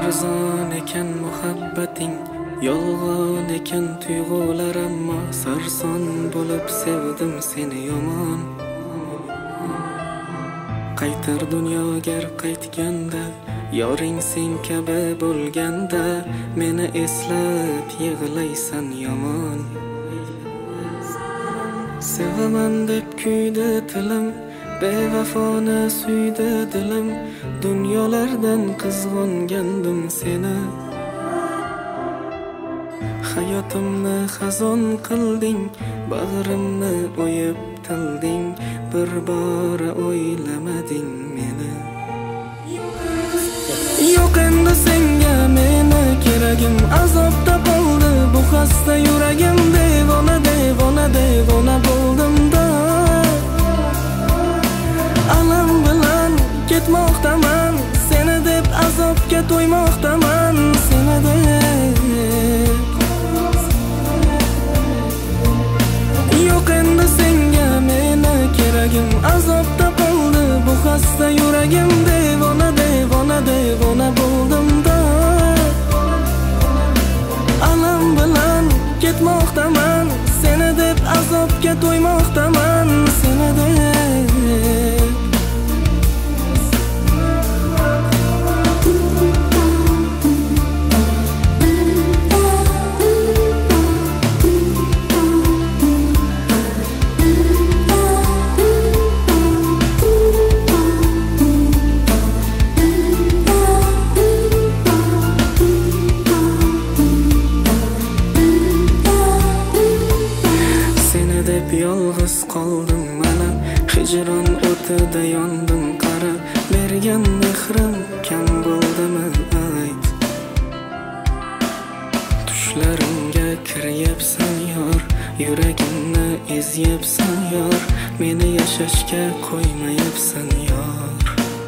arzon ekan muhabbating, yolg'on ekan tuyg'ular, ammo sarson bo'lib sevdim seni yomon. Qaytar dunyoga qaytganda, yoring sen kabi bo'lganda, meni eslab yig'laysan yomon. Sevaman deb kuydi tilim, bevafoni suydi dilim, dunyolardan qizg'ongandim seni. Hayotimni xazon qilding, bag'rimni o'yib tilding, bir bora o'ylamading meni. Yo'q endi senga meni keragim, azobda qoldi bu xasta yuragim, devona devona devona bo'ldim-da. Alam bilan ketmoqdaman, seni deb azobga to'ymoqdaman, seni deb. Yo'q endi senga meni keragim, azobda qoldi bu xasta yuragim, devona devona devona bo'ldim-da. Alam bilan ketmoqdaman, seni deb azobga to'ymoqdaman, seni deb. Yolg'iz qoldim mana, hijron o'tida yondim qara, bergan mehrim kam bo'ldimi ayt. Tushlarimga kiryapsan yor, yuragimni ezyapsan yor, meni yashashga qo'ymayapsan yor.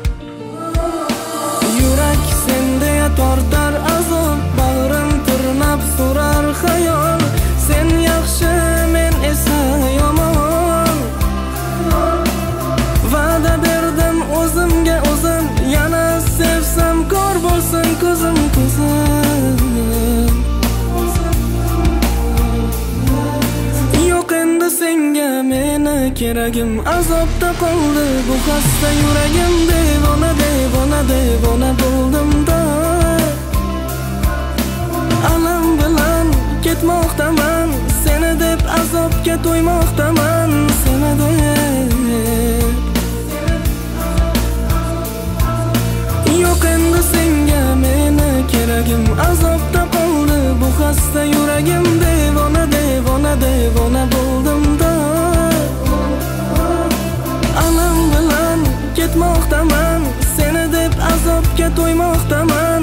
Yurak sendeya tortar azob, bag'rim tirnab so'rar xayol, sen yaxshi men esa yomon. Va'da berdim o'zimga o'zim, yana sevsam ko'r bo'lsin ko'zim ko'zim. Yo'q endi senga meni keragim, azobda qoldi bu xasta yuragim, devona devona devona bo'ldim-da. Alam bilan ketmoqdaman, seni deb azobga to'ymoqdaman, seni deb. Yo'q endi senga meni keragim, azobda qoldi bu xasta yuragim, devona devona devona bo'ldim-da. Alam bilan ketmoqdaman, seni deb azobga to'ymoqdaman.